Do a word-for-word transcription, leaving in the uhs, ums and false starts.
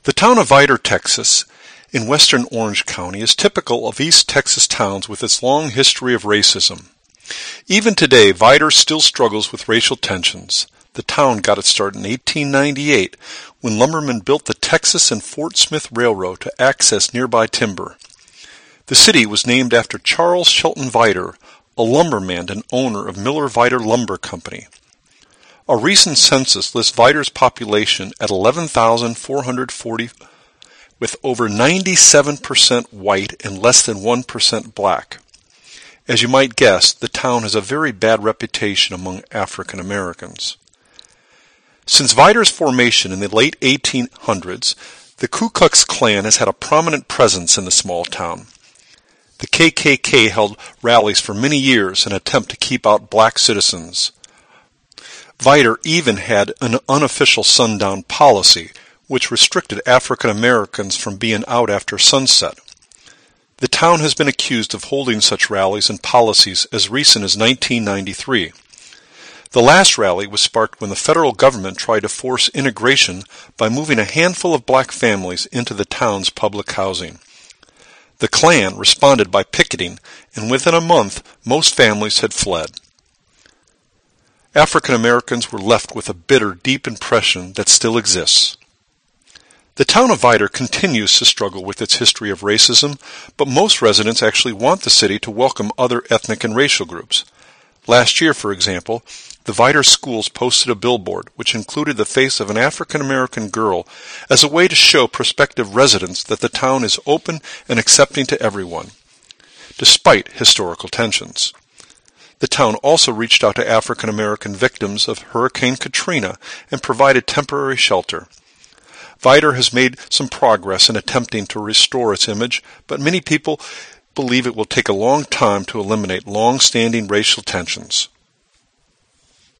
The town of Vidor, Texas, in western Orange County, is typical of East Texas towns with its long history of racism. Even today, Vidor still struggles with racial tensions. The town got its start in eighteen ninety-eight when lumbermen built the Texas and Fort Smith Railroad to access nearby timber. The city was named after Charles Shelton Vidor, a lumberman and owner of Miller Vidor Lumber Company. A recent census lists Vidor's population at eleven thousand four hundred forty, with over ninety-seven percent white and less than one percent black. As you might guess, the town has a very bad reputation among African Americans. Since Vidor's formation in the late eighteen hundreds, the Ku Klux Klan has had a prominent presence in the small town. The K K K held rallies for many years in an attempt to keep out black citizens. Vidor even had an unofficial sundown policy, which restricted African Americans from being out after sunset. The town has been accused of holding such rallies and policies as recent as nineteen ninety-three. The last rally was sparked when the federal government tried to force integration by moving a handful of black families into the town's public housing. The Klan responded by picketing, and within a month, most families had fled. African Americans were left with a bitter, deep impression that still exists. The town of Vidor continues to struggle with its history of racism, but most residents actually want the city to welcome other ethnic and racial groups. Last year, for example, the Vidor schools posted a billboard which included the face of an African American girl as a way to show prospective residents that the town is open and accepting to everyone, despite historical tensions. The town also reached out to African American victims of Hurricane Katrina and provided temporary shelter. Vidor has made some progress in attempting to restore its image, but many people believe it will take a long time to eliminate long-standing racial tensions.